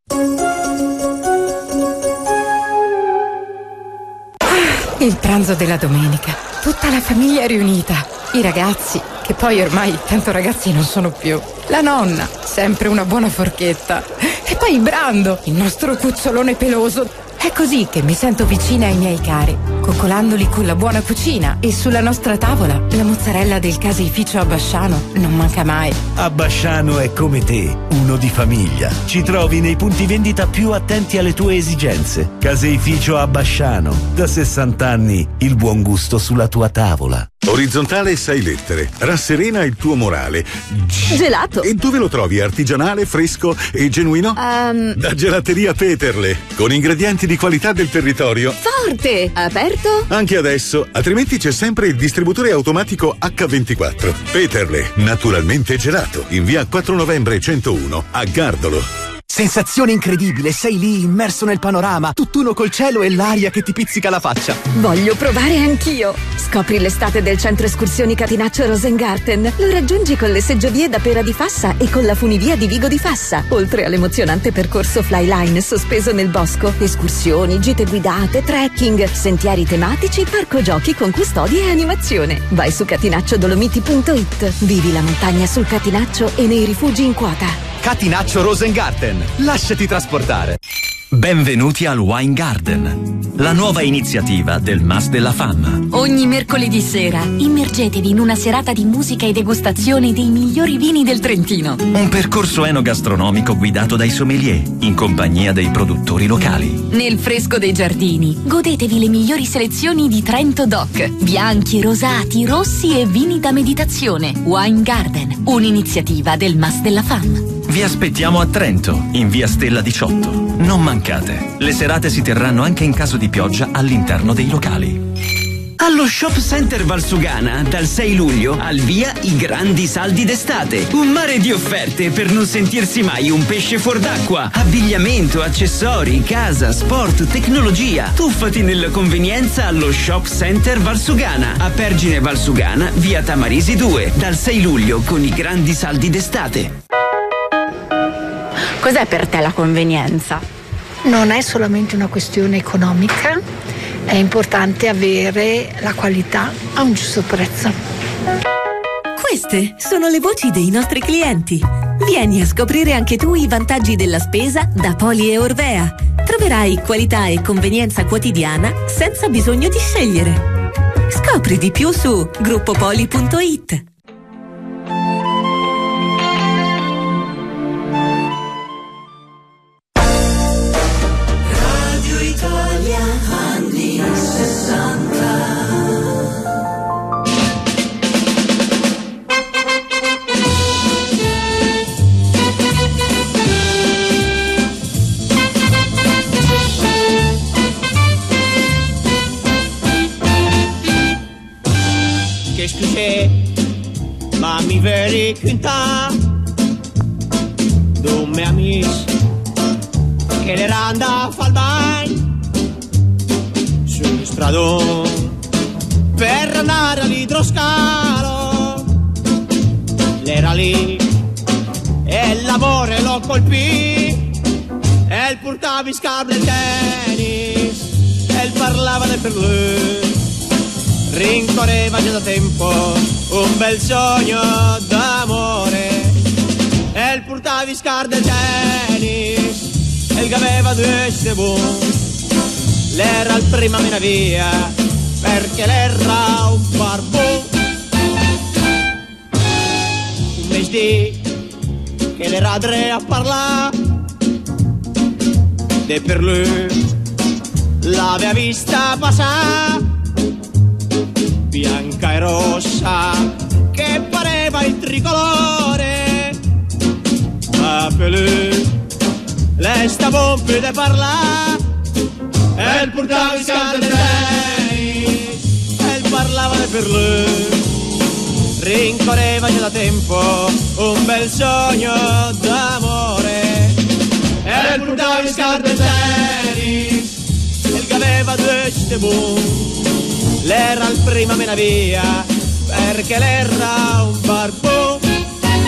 Il pranzo della domenica, tutta la famiglia riunita, i ragazzi, che poi ormai tanto ragazzi non sono più, la nonna, sempre una buona forchetta, e poi Brando, il nostro cucciolone peloso. È così che mi sento vicina ai miei cari, coccolandoli con la buona cucina, e sulla nostra tavola la mozzarella del caseificio Abbasciano non manca mai. Abbasciano è come te, uno di famiglia. Ci trovi nei punti vendita più attenti alle tue esigenze. Caseificio Abbasciano, da sessanta anni, il buon gusto sulla tua tavola. Orizzontale sei lettere, rasserena il tuo morale. Gelato. E dove lo trovi? Artigianale, fresco e genuino? Um... Da Gelateria Peterle, con ingredienti di qualità del territorio. Forte! Aperto? Anche adesso, altrimenti c'è sempre il distributore automatico acca ventiquattro. Peterle, naturalmente gelato, in via quattro novembre centouno, a Gardolo. Sensazione incredibile, sei lì immerso nel panorama, tutt'uno col cielo e l'aria che ti pizzica la faccia. Voglio provare anch'io. Scopri l'estate del centro escursioni Catinaccio Rosengarten. Lo raggiungi con le seggiovie da Pera di Fassa e con la funivia di Vigo di Fassa, oltre all'emozionante percorso Flyline sospeso nel bosco, escursioni, gite guidate, trekking, sentieri tematici, parco giochi con custodia e animazione. Vai su catinaccio dolomiti punto it. Vivi la montagna sul Catinaccio e nei rifugi in quota. Catinaccio Rosengarten, lasciati trasportare. Benvenuti al Wine Garden, la nuova iniziativa del Mas della Fama. Ogni mercoledì sera immergetevi in una serata di musica e degustazione dei migliori vini del Trentino. Un percorso enogastronomico guidato dai sommelier, in compagnia dei produttori locali. Nel fresco dei giardini godetevi le migliori selezioni di Trento Doc, bianchi, rosati, rossi e vini da meditazione. Wine Garden, un'iniziativa del Mas della Fama. Vi aspettiamo a Trento, in via Stella diciotto. Non mancate. Le serate si terranno anche in caso di pioggia all'interno dei locali. Allo Shop Center Valsugana, dal sei luglio, al via i grandi saldi d'estate. Un mare di offerte per non sentirsi mai un pesce fuor d'acqua. Abbigliamento, accessori, casa, sport, tecnologia. Tuffati nella convenienza allo Shop Center Valsugana. A Pergine Valsugana, via Tamarisi due, dal sei luglio con i grandi saldi d'estate. Cos'è per te la convenienza? Non è solamente una questione economica, è importante avere la qualità a un giusto prezzo. Queste sono le voci dei nostri clienti. Vieni a scoprire anche tu i vantaggi della spesa da Poli e Orvea. Troverai qualità e convenienza quotidiana senza bisogno di scegliere. Scopri di più su gruppo poli punto it. qu'est-ce que c'est? Ma mi veri quinta d'un mio amici che le randa a far bagno sul stradone per andare all'idroscalo. L'era lì e l'amore lo colpì e il portava in scarpe del tennis e il parlava del per lui. Rincorreva già da tempo un bel sogno d'amore e il portava in scarpe del tennis e il che aveva due buon. L'era il prima mena via perché l'era un barbone. Un mese di che le radre a parlare e per lui l'aveva vista passare bianca e rossa che pareva il tricolore, ma per lui lei stava un po' di parlare e il portava in scala del tennis e il parlava per lui. Rincorreva già da tempo un bel sogno d'amore e il portava in scala del tennis e il che aveva due buon. L'era il prima mena via perché l'era un barbone.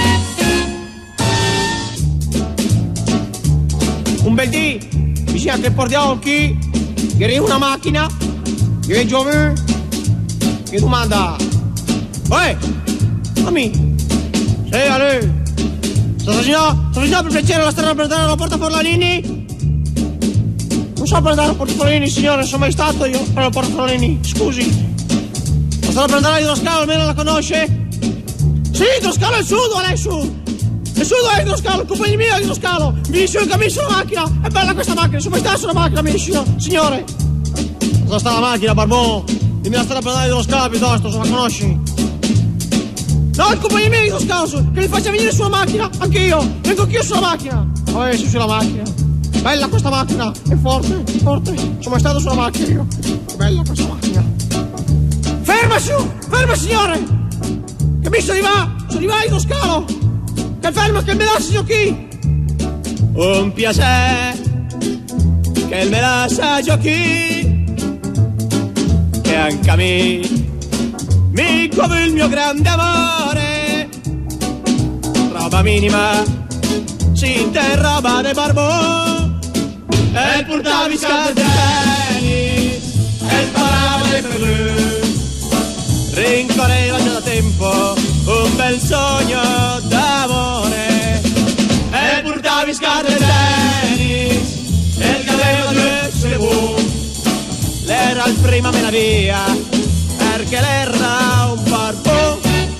Un bel dì vicino a che portiocchi che era una macchina che è giovane che domanda: "Oi, ami, sei a lei? Sto facendo, sto facendo per piacere la strada per andare alla Porta Forlanini?" "Non so per andare alla Porta Forlanini, signore, non sono mai stato io alla Porta Forlanini, scusi." "La strada per andare all'idroscalo almeno la conosce?" "Sì, l'idroscalo è il sudo, lei su. Il sudo è l'idroscalo, il compagno mio è l'idroscalo. Mi dice il cammino sulla macchina, è bella questa macchina, sono mai stato sulla macchina, mi dice, signore." "Cosa sta la macchina, barbone? Dimmi la strada per andare all'idroscalo piuttosto, se la conosci." "No, il compagno mio è l'idroscalo, che mi faccia venire sulla macchina, anche io, vengo anch'io sulla macchina." "Oh, eh, sì, sulla macchina. Bella questa macchina, è forte, forte. Sono mai stato sulla macchina io. Che bella questa macchina." "Ferma su, ferma signore. Che mi sono arrivato, sono arrivato allo scalo. Che ferma che me lasci giochi." "Un piacere che me lascia giochi, che anche a me mi come il mio grande amore. Roba minima, si interroba de barbone e portavi scale del tennis e il parave per lui. Rincorreva già da tempo un bel sogno d'amore e portavi scale del tennis e il che aveva due buon. L'era il prima mena via perché l'era un barbone.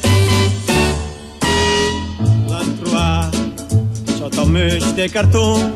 L'han trovato sotto un mus de cartone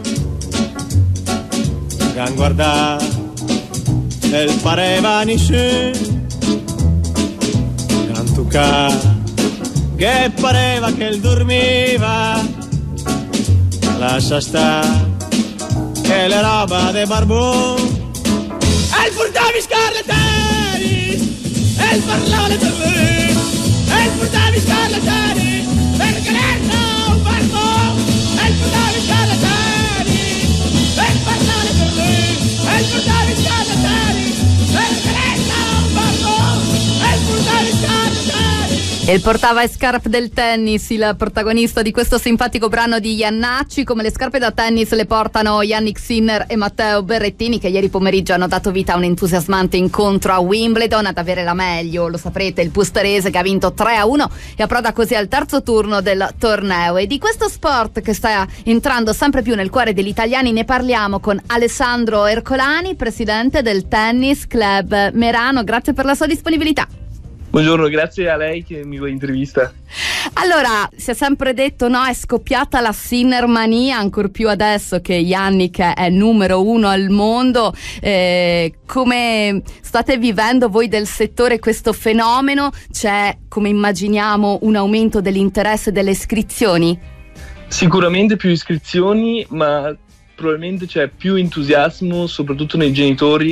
che han guardato e il pareva nessuno. Che han toccato che pareva che il dormiva. Lascia stare che le roba de barbone e il portavi scarlatani e il parlava per lui e il portavi scarlatani perché l'era un barbone e il portavi scarlatani e il parlava per lui e il portavi scarlatani perché l'era un barbone e il portavi scarlatani. E il portava e scarpe del tennis, il protagonista di questo simpatico brano di Iannacci. Come le scarpe da tennis le portano Yannick Sinner e Matteo Berrettini, che ieri pomeriggio hanno dato vita a un entusiasmante incontro a Wimbledon. Ad avere la meglio, lo saprete, il pusterese che ha vinto tre a uno e approda così al terzo turno del torneo. E di questo sport che sta entrando sempre più nel cuore degli italiani ne parliamo con Alessandro Ercolani, presidente del Tennis Club Merano. Grazie per la sua disponibilità. Buongiorno, grazie a lei che mi vuole intervista. Allora, si è sempre detto, no, è scoppiata la Sinnermania, ancor più adesso che Yannick è numero uno al mondo. Eh, come state vivendo voi del settore questo fenomeno? C'è, come immaginiamo, un aumento dell'interesse delle iscrizioni? Sicuramente più iscrizioni, ma probabilmente c'è più entusiasmo, soprattutto nei genitori,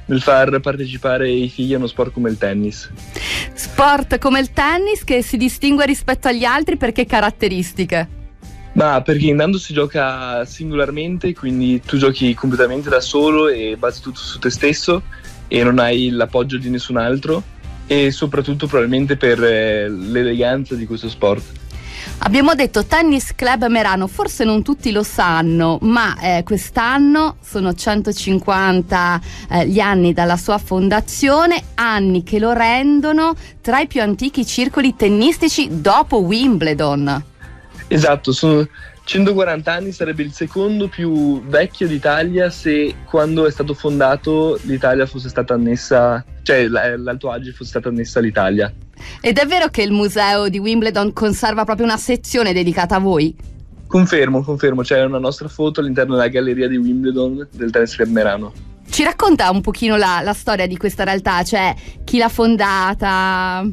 nel far partecipare i figli a uno sport come il tennis. Sport come il tennis che si distingue rispetto agli altri per che caratteristiche? Ma perché intanto si gioca singolarmente, quindi tu giochi completamente da solo e basi tutto su te stesso e non hai l'appoggio di nessun altro, e soprattutto probabilmente per eh, l'eleganza di questo sport. Abbiamo detto Tennis Club Merano, forse non tutti lo sanno, ma eh, quest'anno sono centocinquanta eh, gli anni dalla sua fondazione, anni che lo rendono tra i più antichi circoli tennistici dopo Wimbledon. Esatto, sono centoquaranta anni, sarebbe il secondo più vecchio d'Italia se quando è stato fondato l'Italia fosse stata annessa, cioè l'Alto Adige fosse stata annessa all'Italia. Ed è vero che il museo di Wimbledon conserva proprio una sezione dedicata a voi? Confermo, confermo, c'è una nostra foto all'interno della galleria di Wimbledon del Tennis Club Merano. Ci racconta un pochino la, la storia di questa realtà, cioè chi l'ha fondata?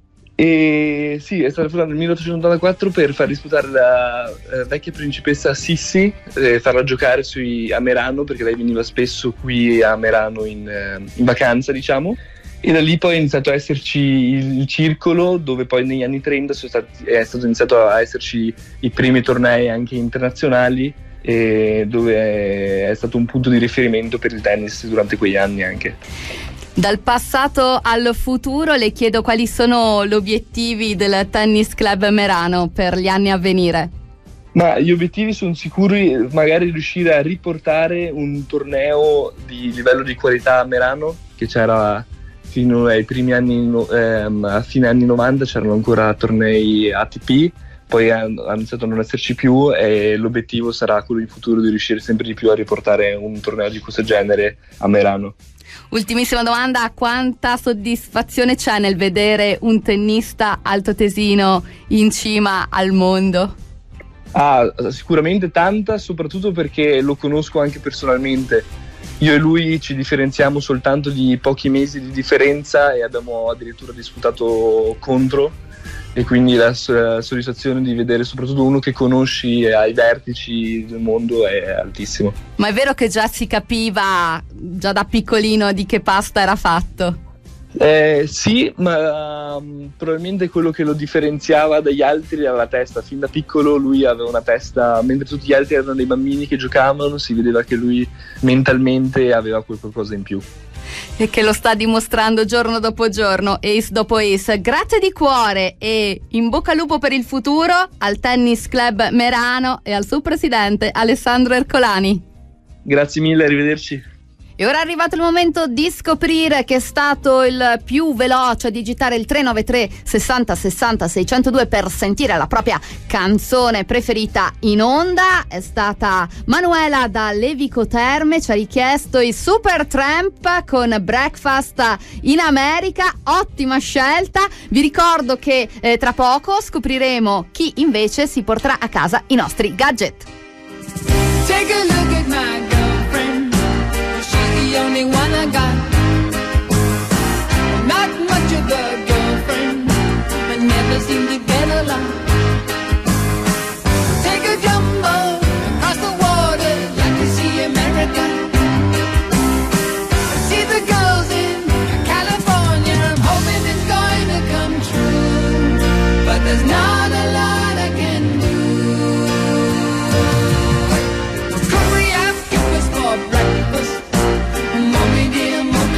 E sì, è stata fondata nel milleottocentottantaquattro per far disputare la eh, vecchia principessa Sissi, eh, farla giocare sui, a Merano, perché lei veniva spesso qui a Merano in, eh, in vacanza, diciamo. E da lì poi è iniziato a esserci il, il circolo, dove poi negli anni trenta sono stati, è stato iniziato a esserci i primi tornei anche internazionali, e dove è, è stato un punto di riferimento per il tennis durante quegli anni anche. Dal passato al futuro le chiedo quali sono gli obiettivi del Tennis Club Merano per gli anni a venire. Ma gli obiettivi sono sicuri, magari riuscire a riportare un torneo di livello di qualità a Merano, che c'era fino ai primi anni, ehm, a fine anni novanta c'erano ancora tornei A T P, poi hanno iniziato a non esserci più, e l'obiettivo sarà quello in futuro di riuscire sempre di più a riportare un torneo di questo genere a Merano. Ultimissima domanda, quanta soddisfazione c'è nel vedere un tennista altoatesino in cima al mondo? Ah, sicuramente tanta, soprattutto perché lo conosco anche personalmente. Io e lui ci differenziamo soltanto di pochi mesi di differenza e abbiamo addirittura disputato contro, e quindi la soddisfazione di vedere soprattutto uno che conosci ai vertici del mondo è altissimo. Ma è vero che già si capiva già da piccolino di che pasta era fatto? Eh, sì, ma um, probabilmente quello che lo differenziava dagli altri era la testa. Fin da piccolo lui aveva una testa, mentre tutti gli altri erano dei bambini che giocavano, si vedeva che lui mentalmente aveva qualcosa in più. E che lo sta dimostrando giorno dopo giorno, ace dopo ace. Grazie di cuore e in bocca al lupo per il futuro al Tennis Club Merano e al suo presidente Alessandro Ercolani. Grazie mille, arrivederci. E ora è arrivato il momento di scoprire che è stato il più veloce a digitare il tre nove tre sessanta sessanta seicentodue per sentire la propria canzone preferita in onda. È stata Manuela da Levico Terme, ci ha richiesto i Supertramp con Breakfast in America. Ottima scelta. Vi ricordo che eh, tra poco scopriremo chi invece si porterà a casa i nostri gadget. Take a look at my girlfriend. She's the only one I got. Not much of a girlfriend, but never seem to get along. Take a jumbo across the water, like to see America. See the girls in California, I'm hoping it's going to come true, but there's not a lot I can do. Curry I've breakfast, mommy dear, mommy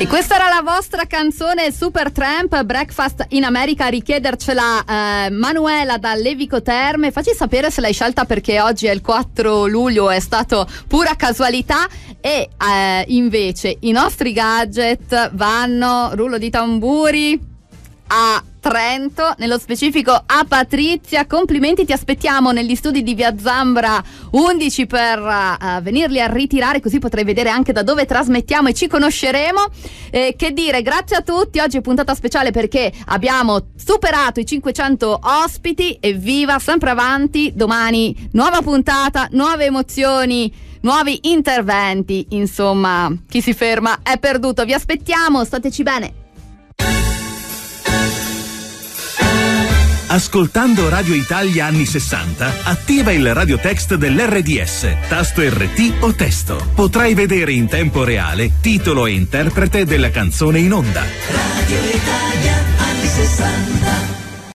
E questa era la vostra canzone Supertramp, Breakfast in America. A richiedercela eh, Manuela da Levico Terme. Facci sapere se l'hai scelta perché oggi è il quattro luglio, è stato pura casualità. E eh, invece i nostri gadget vanno, rullo di tamburi, a Trento, nello specifico a Patrizia. Complimenti, ti aspettiamo negli studi di via Zambra undici per uh, venirli a ritirare, così potrai vedere anche da dove trasmettiamo e ci conosceremo. Eh, che dire, grazie a tutti. Oggi è puntata speciale perché abbiamo superato i cinquecento ospiti. Evviva, sempre avanti. Domani nuova puntata, nuove emozioni, nuovi interventi. Insomma, chi si ferma è perduto. Vi aspettiamo, stateci bene. Ascoltando Radio Italia anni sessanta, attiva il radiotext dell'R D S, tasto R T o testo. Potrai vedere in tempo reale titolo e interprete della canzone in onda. Radio Italia anni sessanta.